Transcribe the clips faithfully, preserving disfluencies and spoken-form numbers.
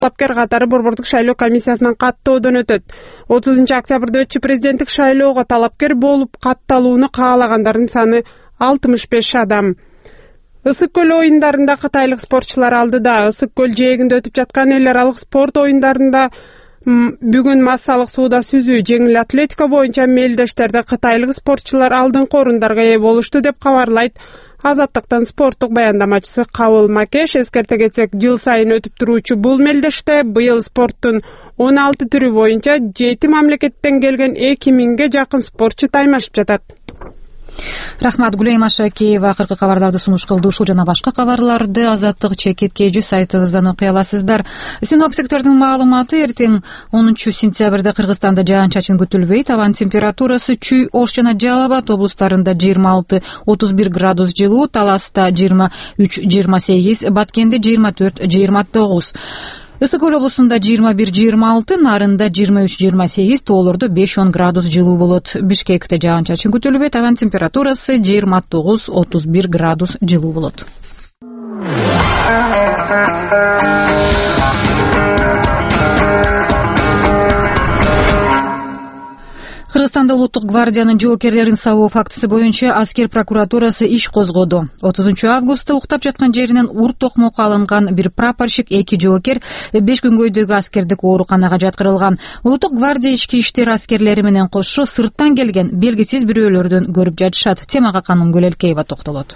талапкер катары борбордук шайлоо комиссиясынан каттоодон өтөт. отузунчу октябрда өтчү президенттик шайлоого талапкер болуп катталууну каалагандардын саны алтымыш беш адам. Ысык көл оюндарында кытайлык спортчулар алдыда. Ысык көл жээгинде өтүп жаткан эл аралык спорт оюндарында бүгүн массалык сууда сүзүү, жеңил атлетика боюнча мелдештерде кытайлык спортчулар алдыңкы орундарга ээ болушту деп кабарлайт Азаттыктын спорттук баяндамачысы Кабыл Макеш. Эскерте кетсек, жыл сайын өтүп туруучу бул мелдеште быйыл спорттун он алты түрү боюнча жети мамлекеттен келген эки миңге жакын спортчу таймашып жатат. Рахмат, Гулейма Шакеева акыркы кабарларды сунуш кылды. Ушул жана башка кабарларды Азаттык чекит кежи сайтыбыздан окуй аласыздар. Синоптиктердин маалыматы: эртең онунчу сентябрда Кыргызстанда жаан-чачын күтүлбөйт. Абанын температурасы Чүй, Ош жана Жалал Абад облустарында жыйырма алты отуз бир градус жылуу, Таласта жыйырма үч жыйырма сегиз, Баткенде жыйырма төрт жыйырма тогуз. Ысык көл облусунда жыйырма бир жыйырма алты, Нарында жыйырма үч жыйырма сегиз, Тоолордо беш он градус жылуу болот. Бишкекте жаан-чачын күтүлбөйт. Абанын температурасы жыйырма тогуз отуз бир градус жылуу болот. Кыргызстанда улуттук гвардиянын жоокерлерин сабоо фактысы боюнча аскер прокуратурасы иш козгоду. отузунчу августта уктап жаткан жеринен ур токмокко алынган бир прапорщик, эки жоокер беш күнгөйдөгү аскердик ооруканага жаткырылган. Улуттук гвардия ички иштер аскерлери менен кошо сырттан келген белгисиз бирөөлөрдөн көрүп жатышат. Темага Каным Гөлелкеева токтолот.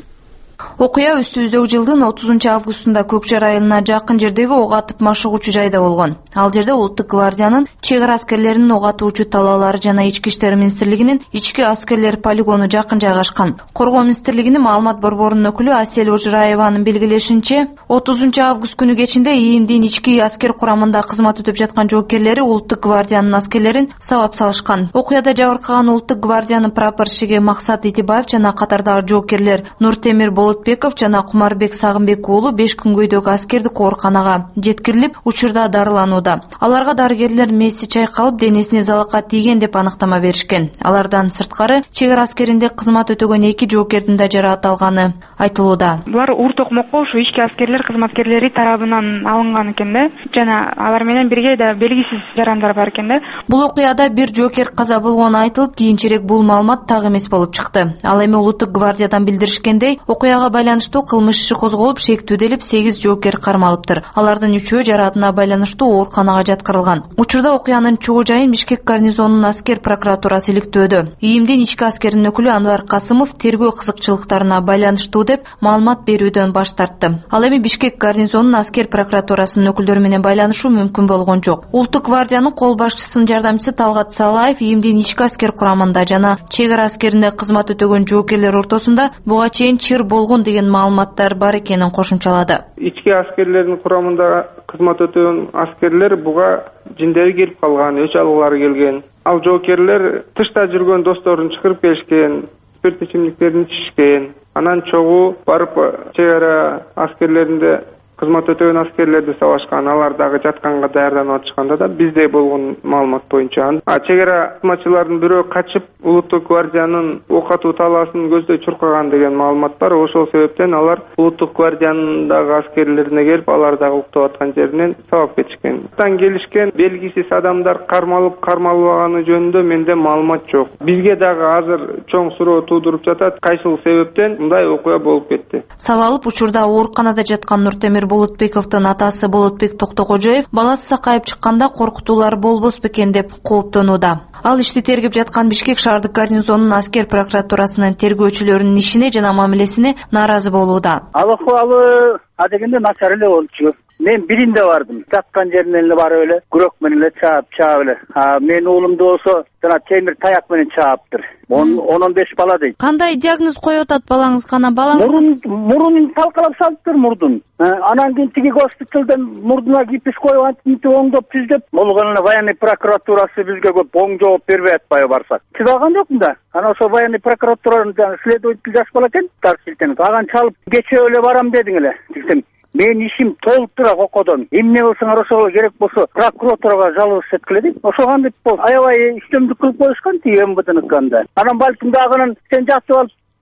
Окуя өстүбүздөгү жылдын отузунчу августунда Көкжар айылына жакын жердеги ок атып машыгуучу жайда болгон. Ал жерде улуттук гвардиянын чек ара аскерлеринин ок атуучу талаалары жана ички иштер министрлигинин ички аскерлер полигону жакын жайгашкан. Коргоо министрлигинин маалымат борборунун өкүлү Асель Ожираеванын белгилешинче, отузунчу август күнү кечинде ИИМдин ички аскер курамында кызмат өтүп жаткан жоокерлери улуттук гвардиянын аскерлерин сабап салышкан. Окуяда жабыркаган улуттук гвардиянын прапорщиги Максат Итибаев жана катардагы жоокерлер Нуртемир Болотбеков жана Кумарбек Сагынбек уулу беш күнгөйдөгү аскердик ооруканага жеткирилип, учурда дарыланууда. Аларга дарыгерлер месси чайкалып, денесине залакат тийген деп аныктама беришкен. Алардан сырткары чек ара аскеринде кызмат өтөгөн эки жоокердин да жараат алганы айтылууда. Булар ур токмокко ушу ички аскерлер кызматкерлери тарабынан алынган экен да, жана алар менен бирге да белгисиз жарандар бар экен да. Бул окуяда бир жоокер каза болгону айтылып, кийинчерээк бул маалымат так эмес болуп чыкты. Ал эми улуттук гвардиядан билдиришкендей, окуяга байланыштуу кылмыш иши козголуп, шектүүделип сегиз жоокер кармалыптыр. Алардын үчөө жараатына байланыштуу ооруканага жаткырылган. Учурда окуянын чогуу жайын Бишкек гарнизонунун аскер прокуратурасы иликтөөдө. ИИМдин ички аскеринин өкүлү Анвар Касымов тергөө кызыкчылыктарына байланыштуу деп маалымат берүүдөн баш тартты. Ал эми Бишкек гарнизонунун аскер прокуратурасынын өкүлдөрү менен байланышуу мүмкүн болгон жок. Улуттук гвардиянын кол башчысынын жардамчысы Талгат Салаев ИИМдин ички аскер курамында жана чек ара аскеринде кызмат өтөгөн жоокерлер ортосунда буга чейин чыр болгон деген маалыматтар бар экенин кошумчалады. Ички аскерлердин курамында кызмат өтөгөн аскерлер буга жиндери келип калган, өч алгылары келген. Ал жоокерлер тышта жүргөн досторун чакырып келишкен, спирт ичимдиктерин ичишкен. Анан чогуу барып чек ара аскерлеринде кызмат өтөгөн аскерлерди сабашкан. Алар дагы жатканга даярданып атышканда да бизде болгон маалымат боюнча. А чек ара кызматчылардын бирөө качып улуттук гвардиянын ок атуу талаасын көздөй чуркаган деген маалымат бар. Ошол себептен алар улуттук гвардиянын дагы аскерлерине келип, алар дагы уктап аткан жеринен сабап кетишкен. Тан келишкен белгисиз адамдар кармалып кармалбаганы жөнүндө менде маалымат жок. Бизге дагы азыр чоң суроо туудуруп жатат, кайсыл себептен мындай окуя болуп кетти. Сабалып учурда ооруканада жаткан Нуртемир Болотбековдун атасы Болотбек Токтокожоев баласы сакайып чыкканда коркутуулар болбос бекен деп кооптонууда. Ал ишти тергеп жаткан Бишкек шаардык гарнизонунун аскер прокуратурасынын тергөөчүлөрүнүн ишине жана мамилесине нааразы болууда. Ал акыбалы адегенде начар эле болчу. Мен биринде бардым. Жаткан жеринен эле барып эле күрөк менен эле чаап чаап эле. А мен уулумду болсо жана темир таяк менен чааптыр. он он беш бала дейт. Кандай диагноз коюп атат балаңыз? Кана балаңыз мурун мурунун талкалап салыптыр мурдун. Анан кийин тиги госпиталдан мурдуна гипс коюп антип оңдоп түздөп, болгон эле военный прокуратурасы бизге көп оң жооп бербей атпайбы барсак. Чыдаган жокмун да. Анан ошо военный прокуратуранын следователь жаш бала экен, тарсилтен. Аган чалып кечээ эле барам дедиң эле. Десем, мен ишим толуктура окодон. Эмне болсоңор ошого керек болсо прокуратурага жалобы эткиле дейт. Ошого деп бол. Аябай иштемдик кылып коюшкан тиги МВДныкында. Анан балким дагы сен жатып алып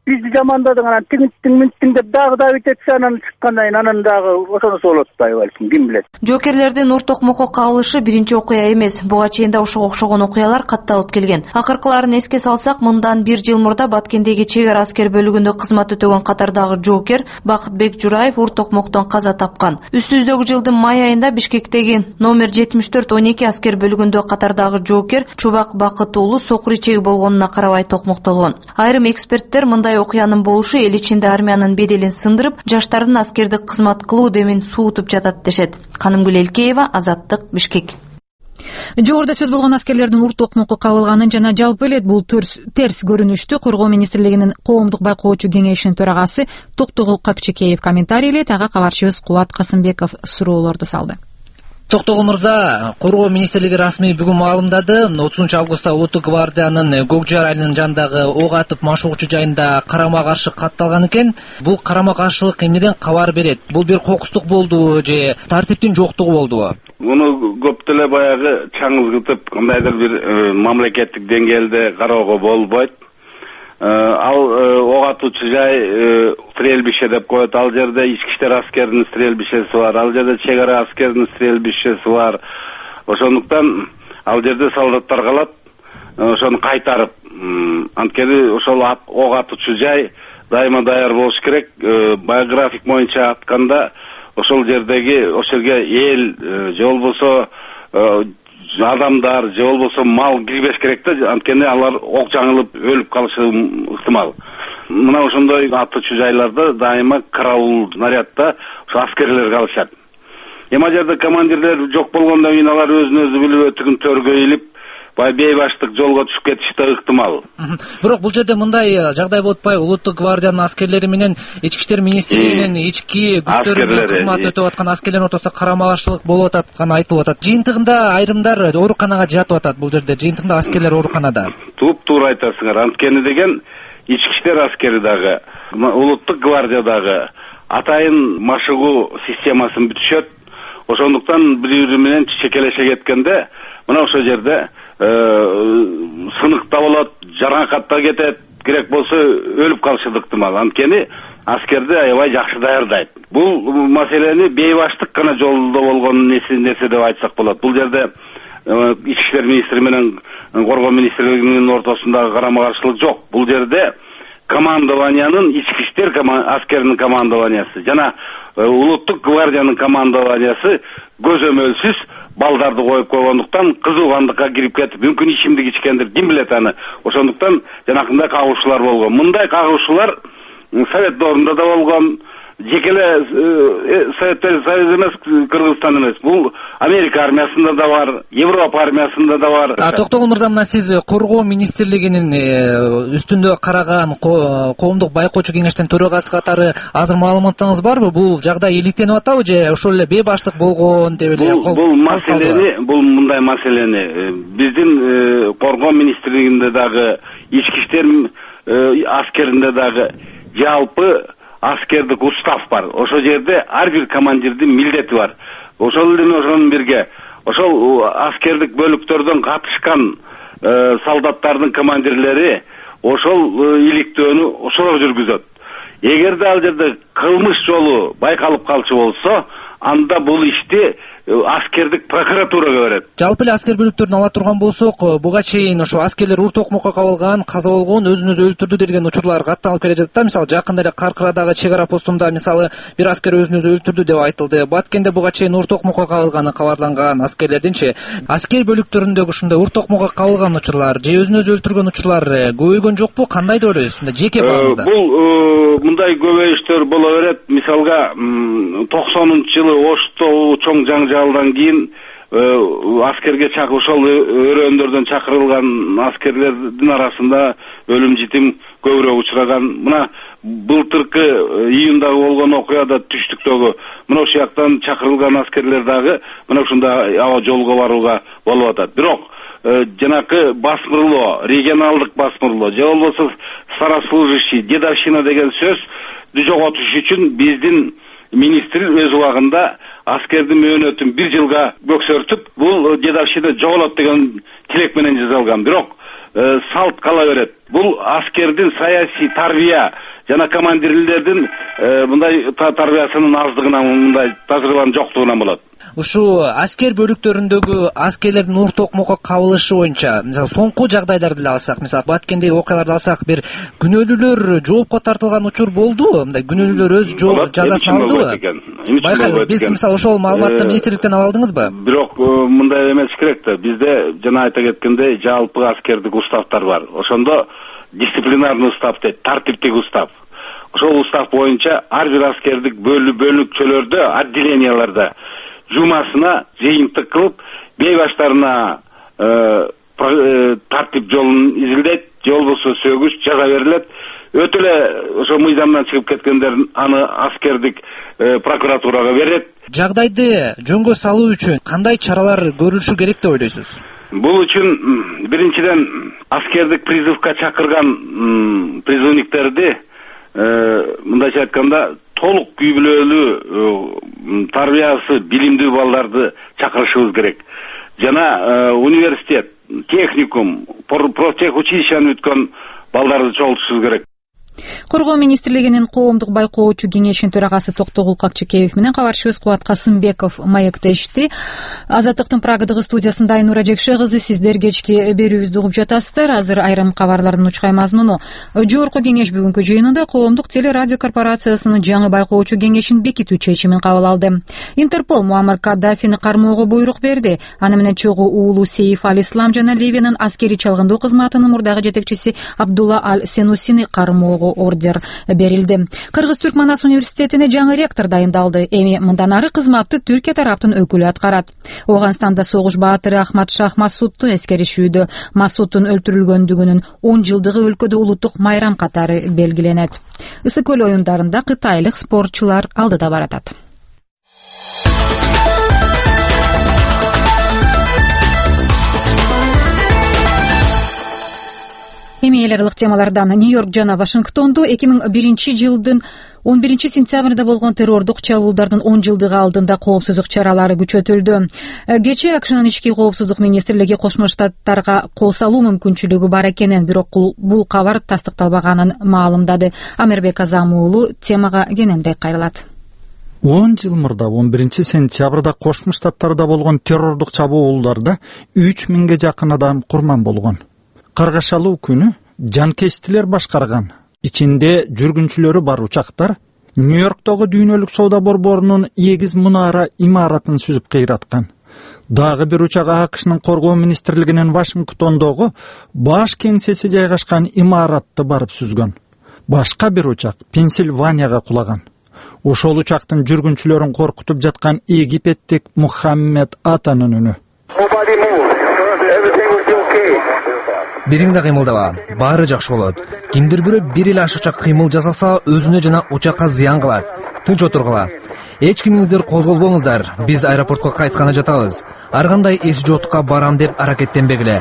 бизди жамандадың, анан тиңиттиң минттиң деп дагы да битетсе, анан чыккандан кийин анан дагы ошонусу болуп атпайбы балким, ким билет. Жоокерлердин ур токмокко кабылышы биринчи окуя эмес. Буга чейин да ошого окшогон окуялар катталып келген. Акыркыларын эске салсак, мындан бир жыл мурда Баткендеги чек ара аскер бөлүгүндө кызмат өтөгөн катардагы жоокер Бакытбек Жураев ур токмоктон каза тапкан. Үстүбүздөгү жылдын май айында Бишкектеги номер жетимиш төрт он эки аскер бөлүгүндө катардагы жоокер Чубак Бакыт уулу сокур ичеги болгонуна карабай токмоктолгон. Айрым эксперттер мындай окуянын болушу эл ичинде армиянын беделин сындырып, жаштардын аскердик кызмат кылуу демин суутуп жатат дешет. Канымгүл Элкеева, Азаттык, Бишкек. Жогоруда сөз болгон аскерлердин ур токмокко кабылганын жана жалпы эле бул терс көрүнүштү Коргоо министрлигинин коомдук байкоочу кеңешинин төрагасы Токтогул Какчекеев комментарийлейт. Ага кабарчыбыз Кубат Касымбеков суроолорду салды. Токтогул мырза, Коргоо министрлиги расмий бүгүн маалымдады. отузунчу августта Улуттук гвардиянын Көк Жар айылынын жанындагы ок атып машыгуучу жайында карама каршы катталган экен. Бул карама каршылык эмнеден кабар берет? Бул бир кокустук болдубу же тартиптин жоктугу болдубу? Муну көп деле баягы чаңызгытып, кандайдыр бир мамлекеттик деңгээлде кароого болбойт. Ал ок атуучу жай стрельбище деп коет. Ал жерде ички иштер аскеринин стрельбищеси бар. Ал жерде чек ара аскеринин стрельбищеси бар. Ошондуктан ал жерде солдаттар калат, ошону кайтарып. Анткени ошол ок атуучу жай дайыма даяр болуш керек. Баягы график боюнча атканда ошол жердеги ошол жерге эл же болбосо адамдар же болбосо мал кирбеш керек да, анткени алар ок жаңылып өлүп калышы ыктымал. Мына ошондой атуучу жайларда дайыма караул нарядда ошо аскерлер калышат. Эми жерде командирлер жок болгондон кийин алар өзүн өзү билип өтүгүн төргө илип, бай бейбаштык жолго түшүп кетиши да ыктымал. Бирок бул жерде мындай жагдай болуп атпайбы? Улуттук гвардиянын аскерлери менен ички иштер министрлигинин ички күчтөрү менен кызмат өтүп аткан аскерлердин ортосунда карама каршылык болуп атканы айтылып атат. Жыйынтыгында айрымдар ооруканага жатып атат. Бул жерде жыйынтыгында аскерлер ооруканада. Туп-туура айтасыңар. Анткени деген ички иштер аскери дагы, улуттук гвардия дагы атайын машыгуу системасын бүтүшөт. Ошондуктан бири-бири менен чекелеше кеткенде, мына ошол жерде сыныкта болот, жаракатта кетет, керек болсо өлүп калышы ыктымал. Анткени аскерди аябай жакшы даярдайт. Бул маселени бейбаштык гана жолдо болгон нерсе деп айтсак болот. Бул жерде ички иштер министри менен Коргоо министрлигинин ортосундагы карама каршылык жок. Бул жерде командованиянын ички иштер аскеринин командованиясы жана улуттук гвардиянын командованиясы көзөмөлсүз балдарды коюп койгондуктан кызуугандыкка кирип кетип, мүмкүн ичимдик ичкендир, ким билет аны. Ошондуктан жанакындай кагуушуулар болгон. Мындай кагуушуулар Совет доорунда да болгон. Жекеле Советтер Союзу эмес, Кыргызстан эмес. Бул Америка армиясында да бар, Европа армиясында да бар. А Токтогул мырза, мына сиз Коргоо министрлигинин үстүндө караган коомдук байкоочу кеңештин төрагасы катары азыр маалыматыңыз барбы? Бул жагдай иликтенип атабы же ошол эле бейбаштык болгон деп эле? Бул маселени, бул мындай маселени биздин Коргоо министрлигинде дагы, ички иштер аскеринде дагы жалпы аскердик устав бар. Ошол жерде ар бир командирдин милдети бар. Ошол эле ошонун бирге ошол аскердик бөлүктөрдөн катышкан солдаттардын командирлери ошол иликтөөнү ошолор жүргүзөт. Эгерде ал жерде кылмыш жолу байкалып калчу болсо, анда бул ишти аскердик прокуратурага берет. Жалпы эле аскер бөлүктөрүн ала турган болсок, буга чейин ошо аскерлер ур токмокко кабылган, каза болгон, өзүн өзү өлтүрдү деген учурлар катталып келе жатат да. Мисалы, жакында эле Каркырадагы чек ара постунда мисалы бир аскер өзүн өзү өлтүрдү деп айтылды. Баткенде буга чейин ур токмокко кабылганы кабарланган аскерлердинчи аскер бөлүктөрүндөгү ушундай ур токмокко кабылган учурлар же өзүн өзү өлтүргөн учурлар көбөйгөн жокпу? Кандай деп ойлойсуз? Жеке баарыңызда. Бул мындай көбөйүштөр боло берет. Мисалга токсонунчу жылы Оштогу чоң жаңжалдан кийин аскерге чакыр ошол өрөөндөрдөн чакырылган аскерлердин арасында өлүм житим көбүрөөк учураган. Мына былтыркы июндагы болгон окуяда түштүктөгү мына ошол жактан чакырылган аскерлер дагы мына ушундай аба жолго барууга болуп атат. Бирок жанакы басмырлоо, регионалдык басмырлоо же болбосо старослужащий, дедовщина деген сөз жоготуш үчүн биздин министр өз убагында аскердин мөөнөтүн бир жылга бөксөртүп, бул дедовщина жоголот деген тилек менен жазалган. Бирок салт кала берет. Бул аскердин саясий тарбия жана командирлердин мындай тарбиясынын аздыгынан, мындай тажрыйбанын жоктугунан болот. Ушул аскер бөлүктөрүндөгү аскерлердин ур токмокко кабылышы боюнча, мисалы соңку жагдайларды эле алсак, мисалы баткендеги окуяларды алсак, бир күнөөлүүлөр жоопко тартылган учур болдубу? Мындай күнөөлүүлөр өз жазасын алдыбы? Байкайбы, биз мисалы ошол маалыматты министрликтен ала алдыңызбы? Бирок мындай эмес керек да. Бизде жана айта кеткендей жалпы аскердик уставтар бар. Ошондо дисциплинарный устав дейт, тартиптик устав. Ошол устав боюнча ар бир аскердик бөлүкчөлөрдө, отделенияларда жумасына жыйынтык кылып, бейбаштарына тартип жолун изилдейт, же болбосо сөгүш жаза берилет. Өтө эле ошо мыйзамдан чыгып кеткендерин аны аскердик прокуратурага берет. Жагдайды жөнгө салуу үчүн кандай чаралар көрүлүшү керек деп ойлойсуз? Бул үчүн биринчиден аскердик призывка чакырган призывниктерди мындайча айтканда толук күйбөлөлүү тарбиясы билимдүү балдарды чакырышыбыз керек. Жана университет, техникум, профтехучилищени бүткөн балдарды чогултушубуз керек. Коргоо министрлигинин коомдук байкоочу кеңешинин төрагасы Токтогул Какчекеев менен кабарчыбыз Кубат Касымбеков маектешти. Азаттыктын Прагадагы студиясында Айнура Жекше кызы, сиздер кечки берүүбүздү угуп жатасыздар. Азыр айрым кабарлардын учкай мазмуну. Жогорку кеңеш бүгүнкү жыйынында коомдук телерадио корпорациясынын жаңы байкоочу кеңешин бекитүү чечимин кабыл алды. Интерпол Муаммар Каддафини кармоого буйрук берди. Аны менен чогуу уулу Сейф Ал-Ислам жана Ливиянын аскерий чалгындоо кызматынын мурдагы жетекчиси Абдулла Аль-Сенусини кармоого ордер берилди. Кыргыз-Түркман ас университетине жаңы ректор дайындалды. Эми мындан ары кызматты Түркия тараптын өкүлү аткарат. Оганстанда согуш баатыры Ахмад Шах Масудту эскеришүүдө. Масудтун өлтүрүлгөндүгүнүн он жылдыгы өлкөдө улуттук майрам катары белгиленет. Ысык көл оюндарында кытайлык спортчулар алдыда баратат. Эми эл аралык темалардан. Нью-Йорк жана Вашингтондо эки миң биринчи жылдын он биринчи сентябрда болгон террордук чабуулдардын он жылдыгы алдында коопсуздук чаралары күчөтүлдү. Кечээ АКШнын ички коопсуздук министрлиги Кошмо Штаттарга кол салуу мүмкүнчүлүгү бар экенин, бирок бул кабар тастыкталбаганын маалымдады. Амирбек Азам уулу темага кененирээк кайрылат. он жыл мурда он биринчи сентябрда Кошмо Штаттарда болгон террордук чабуулдарда үч миңге жакын адам курман болгон. Каргашалуу күнү жанкечтилер башкарган, ичинде жүргүнчүлөрү бар учактар Нью-Йорктогу дүйнөлүк соода борборунун эгиз мунара имаратын сүзүп кыйраткан. Дагы бир учак АКШнын коргоо министрлигинин Вашингтондогу баш кеңсеси жайгашкан имаратты барып сүзгөн. Башка бир учак Пенсильванияга кулаган. Ошол учактын жүргүнчүлөрүн коркутуп жаткан Египеттик Мухаммед Атанын үнү. Бириң да кыймылдаба, баары жакшы болот. Кимдир бирөө бир эле ашыкча кыймыл жасаса, өзүнө жана учакка зыян кылат. Тынч отургула. Эч кимиңиздер козголбоңуздар. Биз аэропортко кайтканы жатабыз. Ар кандай эс жоотукка барам деп аракеттенбегиле.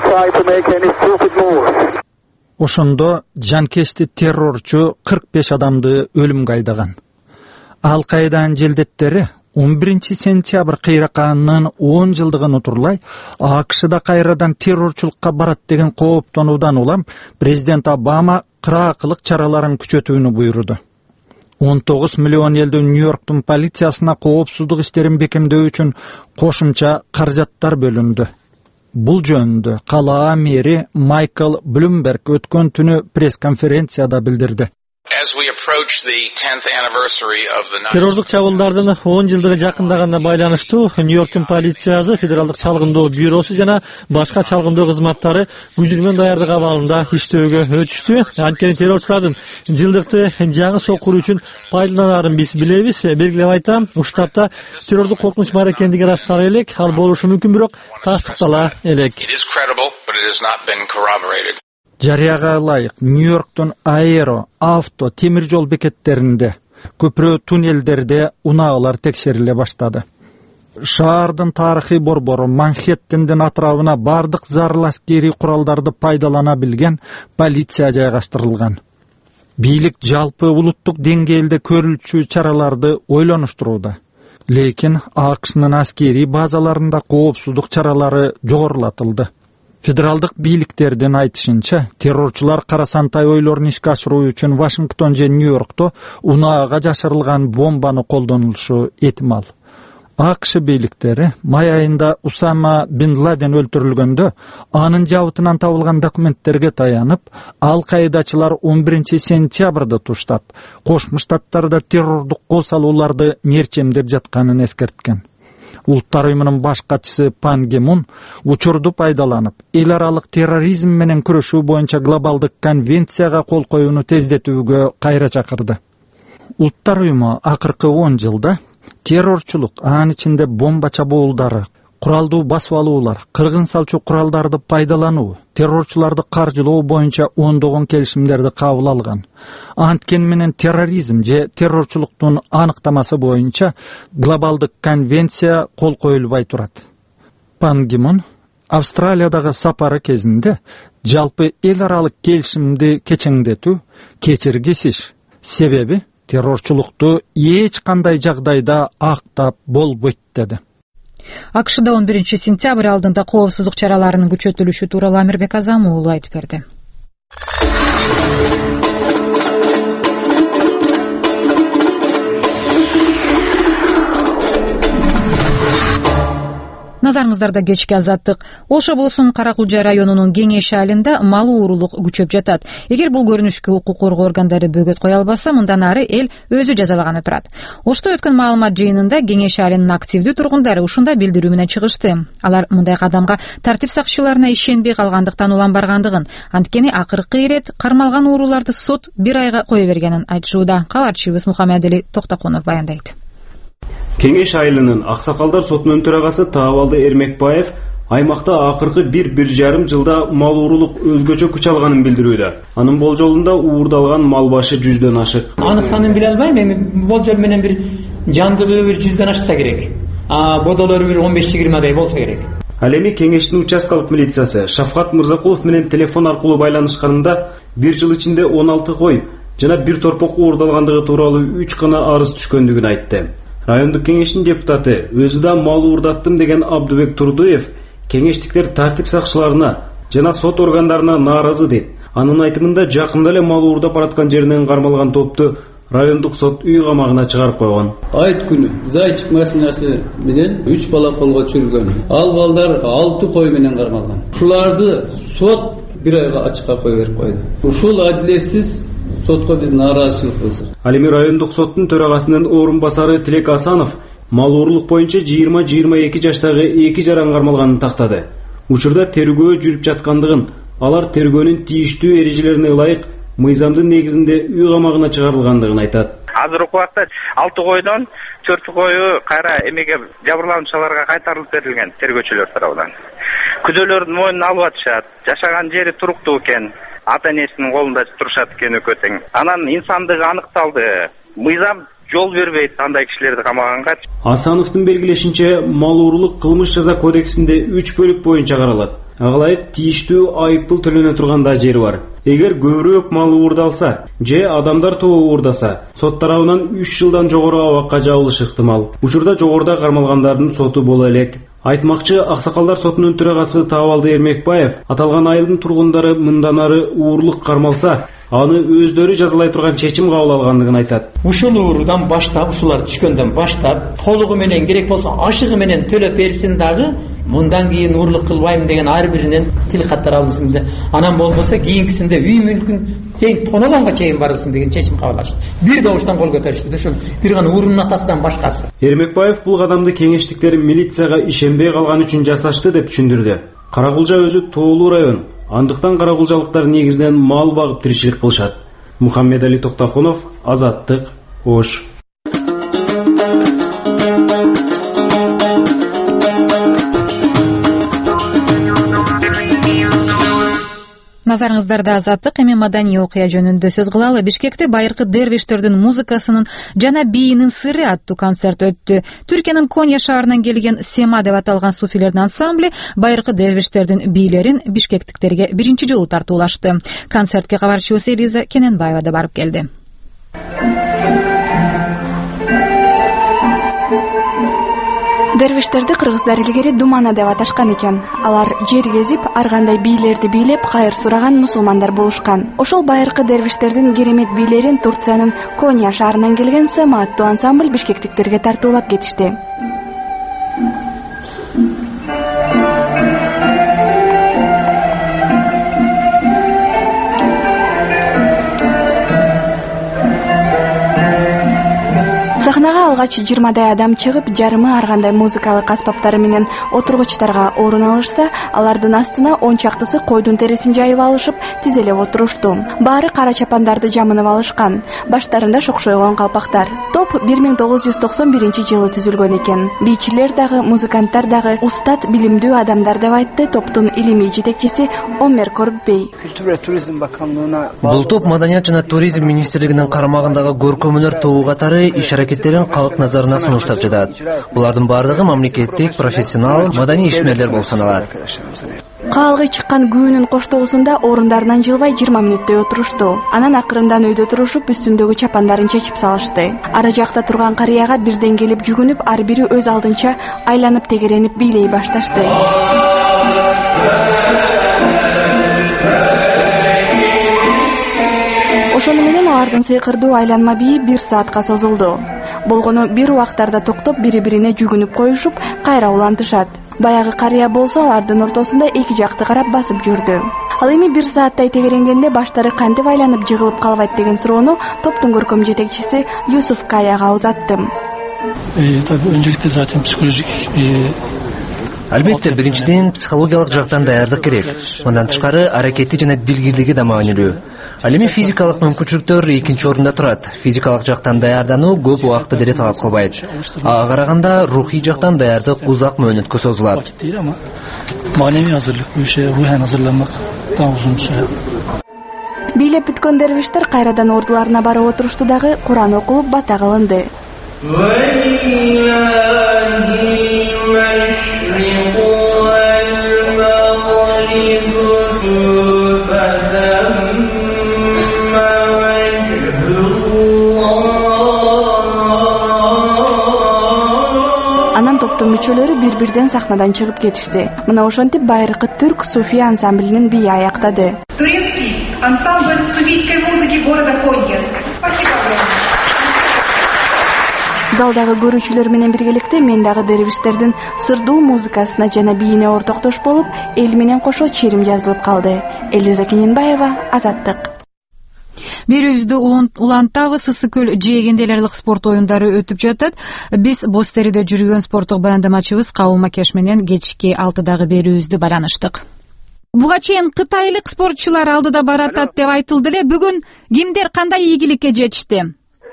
Ошондо жанкечти террорчу кырк беш адамды өлүмгө айдаган. Ал-Каиданын желдеттери он биринчи сентябрь кыйраканынын он жылдыгын утурлай АКШда кайрадан террорчулукка барат деген кооптонуудан улам президент Обама кыраакылык чараларын күчөтүүнү буйруду. он тогуз миллион элдүү Нью-Йорктун полициясына коопсуздук иштерин бекемдөө үчүн кошумча каражаттар бөлүндү. Бул жөнүндө кала мэри Майкл Блумберг өткөн түнү пресс-конференцияда билдирди. Террордук чабуулдардын он жылдыгы жакындаганда байланыштуу Нью-Йорктун полициясы, федералдык чалгындоо бюросу жана башка чалгындоо кызматтары күзүлгөн даярдык абалында иштөөгө өтүштү. Анткени террорчулардын жылдыкты жаңы сокуруу үчүн пайдаланарын биз билебиз. Белгилеп айтам, уштапта террордук коркунуч бар экендиги ырастала элек, ал болушу мүмкүн, бирок тастыктала элек. Жарыяга ылайык, Нью-Йорктун аэро, авто, темир жол бекеттеринде, көпүрө туннелдерде унаалар текшериле баштады. Шаардын тарыхый борбору Манхэттендин атрабына бардык зарыл аскерий куралдарды пайдалана билген полиция жайгаштырылган. Бийлик жалпы улуттук деңгээлде көрүлчү чараларды ойлонуштурууда. Лекин АКШнын аскерий базаларында коопсуздук чаралары жогорулатылды. Федералдык бийликтердин айтышынча, террорчулар карасантай ойлорун ишке ашыруу үчүн Вашингтон же Нью-Йоркто унаага жашырылган бомбаны колдонулушу этимал. АКШ бийликтери май айында Усама бин Ладен өлтүрүлгөндө анын жабытынан табылган документтерге таянып, Ал-Каидачылар он биринчи сентябрда туштап, Кошмо Штаттарда террордук кол салууларды мерчемдеп жатканын эскерткен. Улуттар уюмунун баш катчысы Пан Ги Мун учурду пайдаланып, эл аралык терроризм менен күрөшүү боюнча глобалдык конвенцияга кол коюуну тездетүүгө кайра чакырды. Улуттар уюму акыркы он жылда террорчулук, анын ичинде бомба чабуулдары, куралдуу басып алуулар, кыргын салчу куралдарды пайдалануу, террорчуларды каржылоо боюнча ондогон келишимдерди кабыл алган. Анткени менен терроризм же террорчулуктун аныктамасы боюнча глобалдык конвенция кол коюлбай турат. Пан Ги Мун Австралиядагы сапары кезинде жалпы эл аралык келишимди кечеңдетүү кечиргисиш, себеби террорчулукту эч кандай жагдайда актап болбойт деди. АКШда он биринчи сентябрь алдында коопсуздук чараларынын күчөтүлүшү тууралуу Амирбек Азам уулу айтып берди. Назарыңыздарда кечки азаттык. Ош облусунун Кара-Кулжа районунун Кеңеш айылында мал уурулук күчөп жатат. Эгер бул көрүнүшкө укук коргоо органдары бөгөт кое албаса, мындан ары эл өзү жазалаганы турат. Ошто өткөн маалымат жыйынында Кеңеш айылынын активдүү тургундары ушундай билдирүү менен чыгышты. Алар мындай кадамга тартип сакчыларына ишенбей калгандыктан улам баргандыгын, анткени акыркы ирет кармалган ууруларды сот бир айга кое бергенин айтышууда. Кабарчыбыз Мухаммедали Токтокунов баяндайт. Кеңеш айылынын Аксакалдар сотунун төрагасы Таабалды Эрмекбаев аймакта акыркы бир бир жарым жылда мал уурулук өзгөчө күч алганын билдирүүдө. Анын болжолунда уурдалган мал башы жүздөн ашык. Анык санын биле албайм, эми болжол менен бир жандылыгы бир жүздөн ашса керек. А бодолору бир он беш жыйырмадай болсо керек. Ал эми кеңештин участкалык милициясы Шафкат Мырзакулов менен телефон аркылуу байланышканында бир жыл ичинде он алты кой жана бир торпок уурдалгандыгы тууралуу үч гана арыз түшкөндүгүн айтты. Райондук кеңештин депутаты өзү да мал уурдаттым деген Абдубек Турдуев кеңештиктер тартип сакчыларына жана сот органдарына нааразы дейт. Анын айтымында жакында эле мал уурдап бараткан жеринен кармалган топту райондук сот үй камагына чыгарып койгон. Айт күнү Зайчик машинасы менен үч бала колго түшүрүлгөн. Ал балдар алты кой менен кармалган. Ушуларды сот бир айга ачыкка кое берип койду. Ушул адилетсиз сотко биз нааразычылыкпыз. Ал эми райондук соттун төрагасынын орун басары Тилек Асанов мал уурулук боюнча жыйырма жыйырма эки жаштагы эки жаран кармалганын тактады. Учурда тергөө жүрүп жаткандыгын, алар тергөөнүн тийиштүү эрежелерине ылайык мыйзамдын негизинде үй камагына чыгарылгандыгын айтат. Азыркы убакта алты койдон төрт кою кайра эмеге жабырлануучуларга кайтарылып берилген тергөөчүлөр тарабынан. Күдөлөрдүн мойнуна алып атышат. Жашаган жери туруктуу экен. Ата энесинин колунда турушат экен өкөтөң. Анан инсандыгы аныкталды. Мыйзам жол бербейт андай кишилерди камаганга. Асановдун белгилешинче, мал уурулук кылмыш жаза кодексинде үч бөлүк боюнча каралат. Ага ылайык тийиштүү айыппул төлөнө турган да жери бар. Эгер көбүрөөк мал уурдалса же адамдар тобу уурдаса, сот тарабынан үч жылдан жогору абакка жабылышы ыктымал. Учурда жогоруда кармалгандардын соту боло элек. Айтмакчы, Аксакалдар сотунун төрагасы Таабалды Эрмекбаев аталган айылдын тургундары мындан ары уурулук кармалса, аны өздөрү жазалай турган чечим кабыл алгандыгын айтат. Ушул уурудан баштап, ушулар түшкөндөн баштап, толугу менен керек болсо ашыгы менен төлөп берсин дагы, мындан кийин уурулук кылбайм деген ар биринен тил каттар алынсын деп. Анан болбосо кийинкисинде үй мүлкүн тең тоногонго чейин барылсын деген чечим кабыл алышты. Бир добуштан кол көтөрүштү. Ушул бир гана уурунун атасынан башкасы. Эрмекбаев бул кадамды кеңештиктер милицияга ишенбей калган үчүн жасашты деп түшүндүрдү. Кара-Кулжа өзү тоолуу район. Андыктан кара-кулжалыктар негизинен мал багып тиричилик кылышат. Мухаммедали Токтокунов, Азаттык, Ош. Назарыңыздарда Азаттык. Эми маданий окуя жөнүндө сөз кылалы. Бишкекте байыркы дервиштердин музыкасынын жана биинин сыры аттуу концерт өттү. Түркиянын Коnya шаарынан келген Сема деп аталган суфилердин ансамбли байыркы дервиштердин бийлерин бишкектиктерге биринчи жолу тартуулашты. Концертке кабарчыбыз Элиза Кененбаева да барып келди. Дервиштерди кыргыздар илгери думана деп аташкан экен. Алар жер кезип, ар кандай бийлерди бийлеп, кайыр сураган мусулмандар болушкан. Ошол байыркы дервиштердин керемет бийлерин Турциянын Коня шаарынан келген Сема аттуу ансамбль бишкектиктерге тартуулап кетишти. Сахнага алгач жыйырмадай адам чыгып, жарымы ар кандай музыкалык аспаптары менен отургучтарга орун алышса, алардын астына он чактысы койдун терисин жайып алышып, тизелеп отурушту. Баары кара чапандарды жамынып алышкан, баштарында шокшойгон калпактар. Топ бир миң тогуз жүз токсон биринчи жылы түзүлгөн экен. Бийчилер дагы, музыканттар дагы устат, билимдүү адамдар деп айтты топтун илимий жетекчиси Омер Корбей. Бул топ Маданият жана туризм министрлигинин карамагындагы көркөмөнөр тобу катары иш аракеттерин калк назарына сунуштап жатат. Булардын бардыгы мамлекеттик, профессионал, маданий ишмерлер болуп саналат. Каалгы чыккан күнүн коштоосунда орундарынан жылбай жыйырма мүнөттөй отурушту. Анан акырындан өйдө турушуп, үстүндөгү чапандарын чечип салышты. Ара жакта турган карыяга бирден келип жүгүнүп, ар бири өз алдынча айланып тегеренип бийлей башташты. Ошону менен алардын сыйкырдуу айланма бийи бир саатка созулду. Болгону бир убактарда токтоп, бири-бирине жүгүнүп коюшуп, кайра улантышат. Баягы карыя болсо алардын ортосунда эки жакты карап басып жүрдү. Ал эми бир сааттай тегеренгенде баштары кантип айланып жыгылып калбайт деген суроону топтун көркөм жетекчиси Юсуф Каяга узаттым. Албетте, биринчиден психологиялык жактан даярдык керек. Мындан тышкары аракети жана дилгирлиги да маанилүү. Ал эми физикалык мүмкүнчүлүктөр экинчи орунда турат. Физикалык жактан даярдануу көп убакытты деле талап кылбайт. Ага караганда рухий жактан даярдык узак мөөнөткө созулат. Маневи азырлык, рухий азырланмак да узун сүрөт. Бийлеп бүткөн дервиштер кайрадан ордуларына барып отурушту дагы Куран окулуп бата кылынды. Анан топтун мүчөлөрү бир-бирден сахнадан чыгып кетишти. Мына ошентип байыркы түрк суфий ансамблинин бийи аяктады. Турецкий ансамбль суфийской музыки города Конья. Спасибо. Залдагы көрүүчүлөр менен биргеликте мен дагы дервиштердин сырдуу музыкасына жана бийине ортоктош болуп, эл менен кошо чирим жазылып калды. Элиза Кененбаева, Азаттык. Берүүбүздү улантабыз. Ысык көл жээгинде эл аралык спорт оюндары өтүп жатат. Биз боз териде жүргөн спорттук баяндамачыбыз Кабыл Макеш менен кечки алтыдагы берүүбүздү байланыштык. Буга чейин кытайлык спортчулар алдыда баратат деп айтылды эле. Бүгүн кимдер кандай ийгиликке жетишти?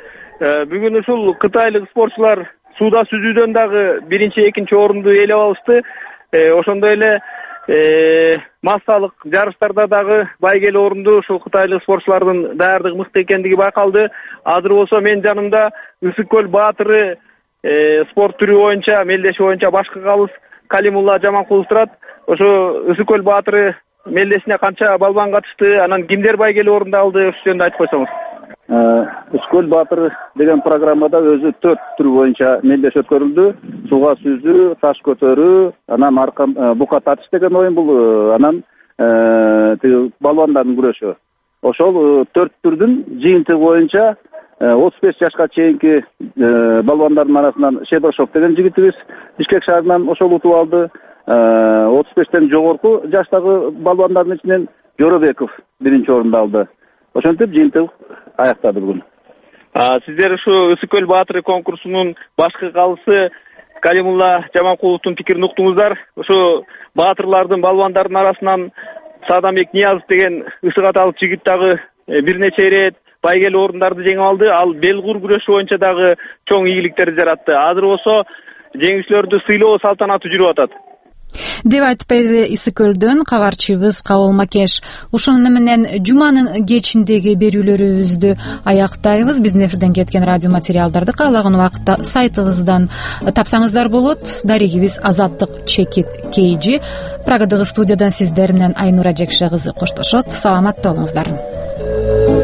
Бүгүн ушул кытайлык спортчулар сууда сүзүүдөн дагы биринчи, экинчи орунду ээлеп алышты. Ошондой эле массалык жарыштарда дагы байгеле орунду ушул кытайлык спортчулардын даярдыгы мыкты экендиги байкалды. Азыр болсо мен жанымда Ысык көл баатыры спорт түрү боюнча, мелдеши боюнча башкы калыс Калимулла Жаманкулов турат. Ошо Ысык көл баатыры мелдешине канча балбан катышты, анан кимдер байгеле орунду алды, ошол жөнүндө айтып койсоңуз. Ысык көл баатыры деген программада өзү төрт түр боюнча мелдеш өткөрүлдү. Сууга сүзүү, таш көтөрүү, анан аркан бука татыш деген оюн бул, анан тиги балбандардын күрөшү. Ошол төрт түрдүн жыйынтыгы боюнча отуз беш жашка чейинки балбандардын арасынан Шедошов деген жигитибиз Бишкек шаарынан ошол утуп алды. отуз бештен жогорку жаштагы балбандардын ичинен Жоробеков биринчи орунду алды. Ошентип жыйынтык аяктады бүгүн. Сиздер ушу Ысык көл баатыры конкурсунун башкы калысы Калимулла Жаманкуловдун пикирин уктуңуздар. Ошо баатырлардын, балбандардын арасынан Саадамбек Ниязов деген ысык аталык жигит дагы бир нече ирет байгеле орундарды жеңип алды. Ал белгур күрөшү боюнча дагы чоң ийгиликтерди жаратты. Азыр болсо жеңүүчүлөрдү сыйлоо салтанаты жүрүп атат. Деп айтып берди Ысык көлдөн кабарчыбыз Кабыл Макеш. Ушуну менен жуманын кечиндеги берүүлөрүбүздү аяктайбыз. Биздин эфирден кеткен радио материалдарды каалаган убакытта сайтыбыздан тапсаңыздар болот. Дарегибиз Азаттык чекит кейжи. Прагадагы студиядан сиздер менен Айнура Жекше кызы коштошот. Саламатта болуңуздар.